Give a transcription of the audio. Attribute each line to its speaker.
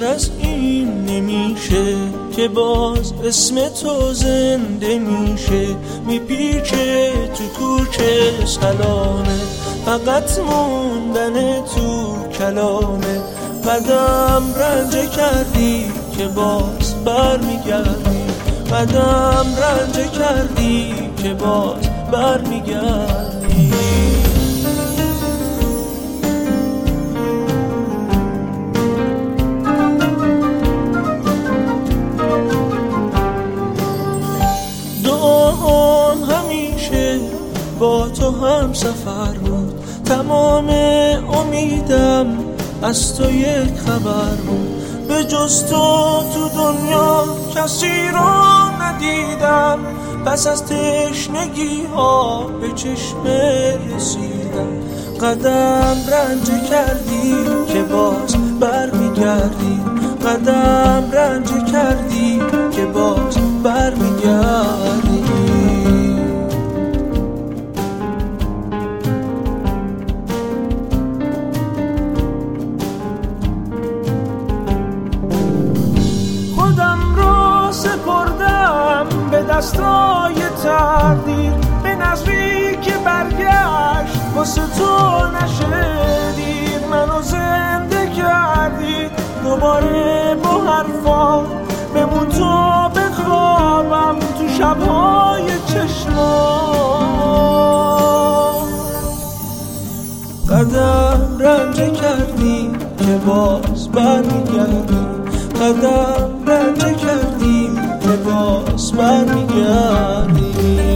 Speaker 1: بهتر از این نمیشه که باز اسم تو زنده میشه. میپیچه تو کوچه سلامه، فقط موندن تو کلامه. قدم رنج کردی که باز برمیگردی، قدم رنج کردی که باز برمیگردی. دعام همیشه با تو هم سفر بود، تمام امیدم از تو یک خبر بود. به جز تو دنیا کسی رو ندیدم، پس از تشنگی ها به چشم رسیدم. قدم رنج کردی که باز برمیگردی، قدم رنج کردی که باز برمیگردی. خودم رو سپردم به دستای تقدیر، به نظری که برگشت واسه تو نشه دیر. منو زنده کردی دوباره با حرفات، بمون تو بخوابم تو شبهای چشمات. قدم رنج کردی که باز برمیگردی، قدم رنج کردی که باز برمیگردی.